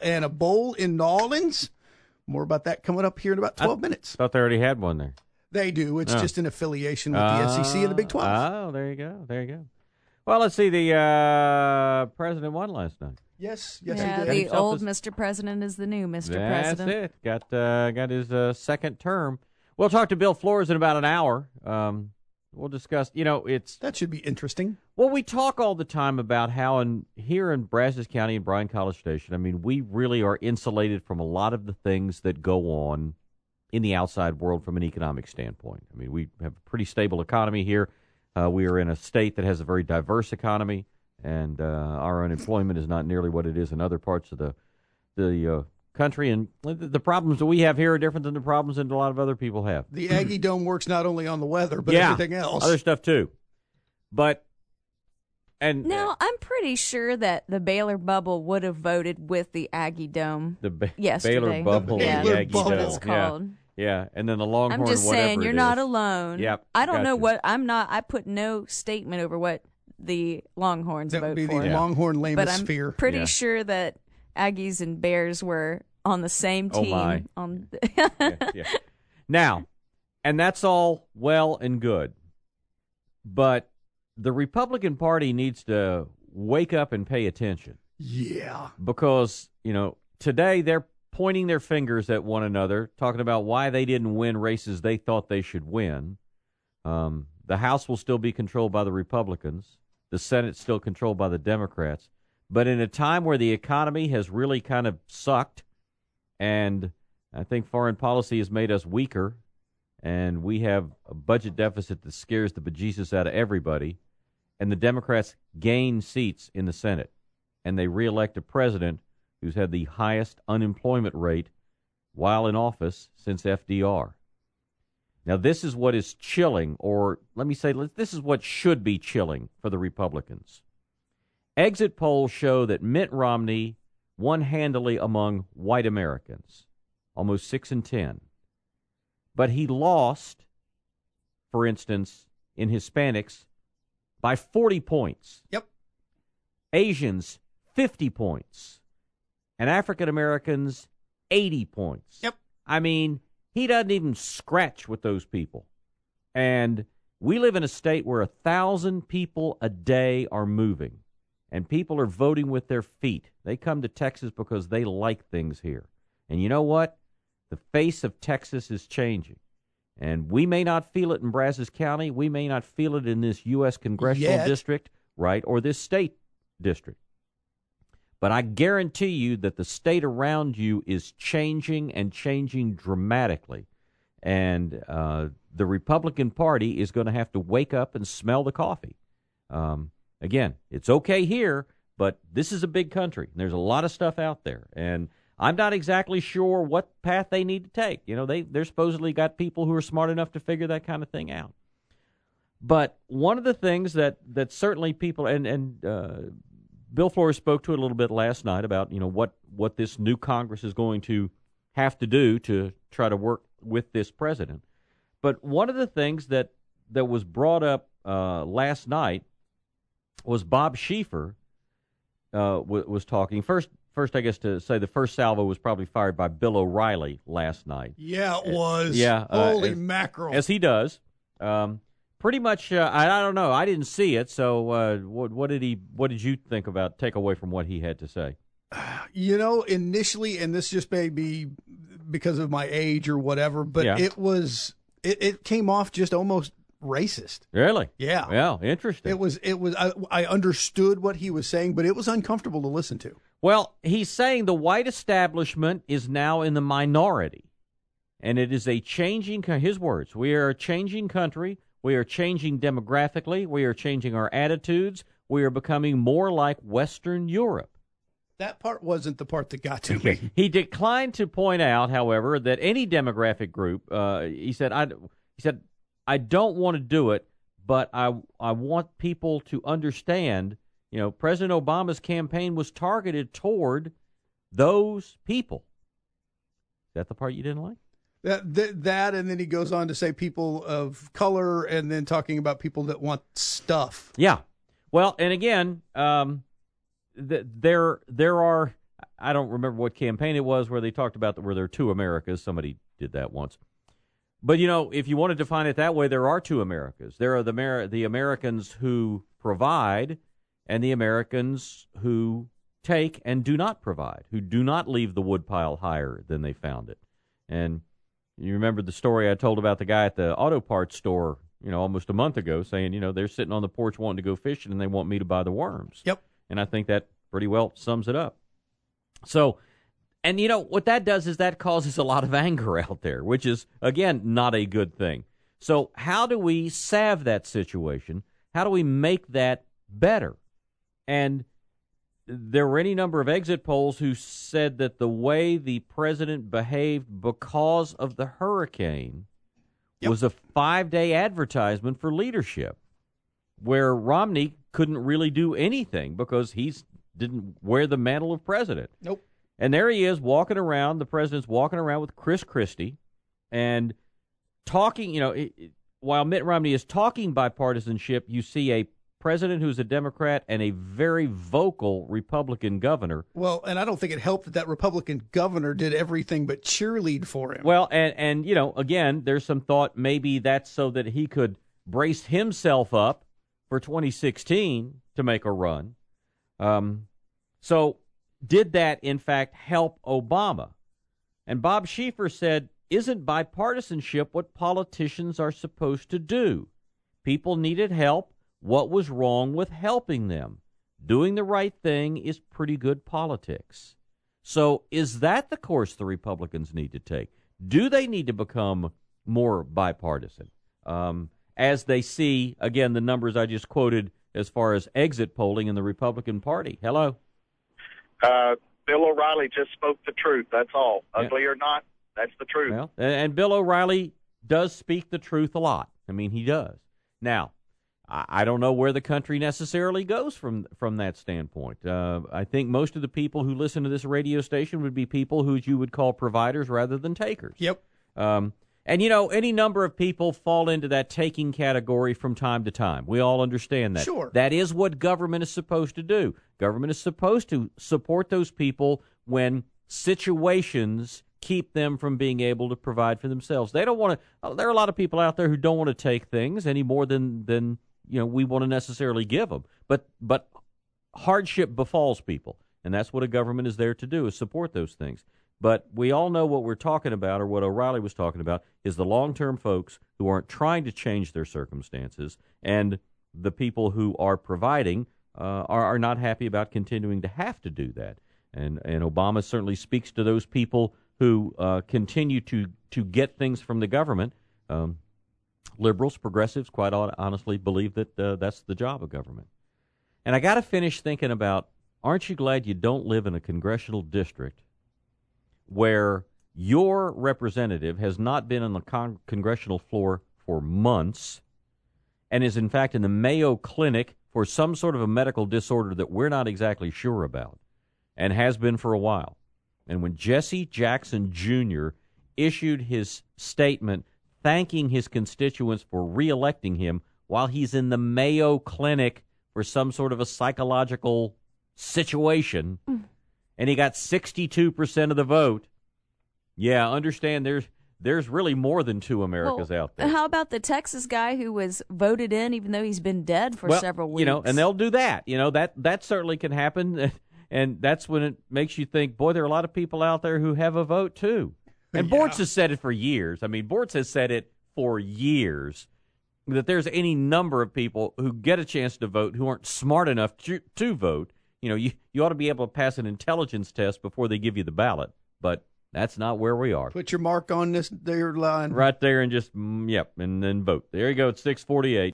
and a bowl in New Orleans. More about that coming up here in about 12 minutes. I thought they already had one there. They do. It's just an affiliation with the SEC and the Big 12. Oh, there you go. Well, let's see. The president won last night. Yes, yeah, he did. The old Mr. President is the new Mr. President. That's it. Got his second term. We'll talk to Bill Flores in about an hour. We'll discuss, that should be interesting. Well, we talk all the time about how here in Brazos County and Bryan College Station, I mean, we really are insulated from a lot of the things that go on in the outside world from an economic standpoint. I mean, we have a pretty stable economy here. We are in a state that has a very diverse economy, and our unemployment is not nearly what it is in other parts of the country. And the problems that we have here are different than the problems that a lot of other people have. The Aggie Dome works not only on the weather, but everything else. Other stuff too. Now, I'm pretty sure that the Baylor bubble would have voted with the Aggie Dome yesterday. Baylor bubble, the Aggie That's what Dome. it's called. Yeah, and then the Longhorn, I'm just saying, you're not alone. Yep, I don't know gotcha. what, I put no statement over what the Longhorns That would vote be for. the Longhorn But I'm Lamosphere. pretty sure that Aggies and Bears were on the same team. Oh, my. Yeah. Now, and that's all well and good, but the Republican Party needs to wake up and pay attention. Yeah. Because, today they're pointing their fingers at one another, talking about why they didn't win races they thought they should win. The House will still be controlled by the Republicans. The Senate's still controlled by the Democrats. But in a time where the economy has really kind of sucked, and I think foreign policy has made us weaker, and we have a budget deficit that scares the bejesus out of everybody, and the Democrats gain seats in the Senate, and they reelect a president who's had the highest unemployment rate while in office since FDR. Now, this is what is chilling, or let me say, this is what should be chilling for the Republicans. Exit polls show that Mitt Romney won handily among white Americans, almost 6 in 10. But he lost, for instance, in Hispanics by 40 points. Yep. Asians, 50 points. And African Americans, 80 points. Yep. I mean, he doesn't even scratch with those people. And we live in a state where 1,000 people a day are moving. And people are voting with their feet. They come to Texas because they like things here. And you know what? The face of Texas is changing. And we may not feel it in Brazos County. We may not feel it in this U.S. congressional district, right, or this state district. But I guarantee you that the state around you is changing and changing dramatically. And the Republican Party is going to have to wake up and smell the coffee. Again, it's okay here, but this is a big country. There's a lot of stuff out there. And I'm not exactly sure what path they need to take. They're supposedly got people who are smart enough to figure that kind of thing out. But one of the things that certainly people, and Bill Flores spoke to it a little bit last night about, what this new Congress is going to have to do to try to work with this president. But one of the things that was brought up last night was Bob Schieffer was talking. First, I guess to say the first salvo was probably fired by Bill O'Reilly last night. Yeah, it was. Yeah. Holy mackerel. As he does. Pretty much, I don't know. I didn't see it, so what did you take away from what he had to say? Initially, and this just may be because of my age or whatever, but it came off just almost racist. Really? Yeah. Well, interesting. It was. I understood what he was saying, but it was uncomfortable to listen to. Well, he's saying the white establishment is now in the minority, and it is a changing. His words: "We are a changing country. We are changing demographically. We are changing our attitudes. We are becoming more like Western Europe." That part wasn't the part that got to me. He declined to point out, however, that any demographic group. He said, "I don't want to do it, but I want people to understand. President Obama's campaign was targeted toward those people." Is that the part you didn't like? That, and then he goes on to say people of color, and then talking about people that want stuff. Yeah. Well, and again, there are I don't remember what campaign it was where they talked about where there are two Americas. Somebody did that once. But, if you want to define it that way, there are two Americas. There are the Americans who provide and the Americans who take and do not provide, who do not leave the woodpile higher than they found it. And you remember the story I told about the guy at the auto parts store, almost a month ago, saying, they're sitting on the porch wanting to go fishing and they want me to buy the worms. Yep. And I think that pretty well sums it up. So, and what that does is that causes a lot of anger out there, which is, again, not a good thing. So how do we salve that situation? How do we make that better? And there were any number of exit polls who said that the way the president behaved because of the hurricane was a 5-day advertisement for leadership, where Romney couldn't really do anything because he didn't wear the mantle of president. Nope. And there he is walking around, the president's walking around with Chris Christie and talking, while Mitt Romney is talking bipartisanship, you see a president who's a Democrat and a very vocal Republican governor. Well, and I don't think it helped that Republican governor did everything but cheerlead for him. Well, and again, there's some thought maybe that's so that he could brace himself up for 2016 to make a run. So did that, in fact, help Obama? And Bob Schieffer said, isn't bipartisanship what politicians are supposed to do? People needed help. What was wrong with helping them? Doing the right thing is pretty good politics. So is that the course the Republicans need to take? Do they need to become more bipartisan? As they see, again, the numbers I just quoted as far as exit polling in the Republican Party. Hello? Bill O'Reilly just spoke the truth. That's all. Ugly or not, that's the truth. Well, and Bill O'Reilly does speak the truth a lot. I mean, he does. Now, I don't know where the country necessarily goes from that standpoint. I think most of the people who listen to this radio station would be people who you would call providers rather than takers. Yep. And, any number of people fall into that taking category from time to time. We all understand that. Sure. That is what government is supposed to do. Government is supposed to support those people when situations keep them from being able to provide for themselves. They don't want to. There are a lot of people out there who don't want to take things any more than we want to necessarily give them. But hardship befalls people, and that's what a government is there to do, is support those things. But we all know what we're talking about, or what O'Reilly was talking about, is the long-term folks who aren't trying to change their circumstances, and the people who are providing are not happy about continuing to have to do that. And Obama certainly speaks to those people who continue to get things from the government. Liberals, progressives, quite honestly believe that that's the job of government. And I got to finish thinking about, aren't you glad you don't live in a congressional district where your representative has not been on the congressional floor for months and is, in fact, in the Mayo Clinic for some sort of a medical disorder that we're not exactly sure about and has been for a while. And when Jesse Jackson Jr. issued his statement thanking his constituents for reelecting him while he's in the Mayo Clinic for some sort of a psychological situation, and he got 62% of the vote. Yeah, understand there's really more than two Americas out there. How about the Texas guy who was voted in even though he's been dead for several weeks? And they'll do that. That certainly can happen, and that's when it makes you think, boy, there are a lot of people out there who have a vote too. And Bortz has said it for years. I mean, Bortz has said it for years that there's any number of people who get a chance to vote who aren't smart enough to vote. You ought to be able to pass an intelligence test before they give you the ballot. But that's not where we are. Put your mark on this there line. Right there and just, and then vote. There you go. It's 6:48.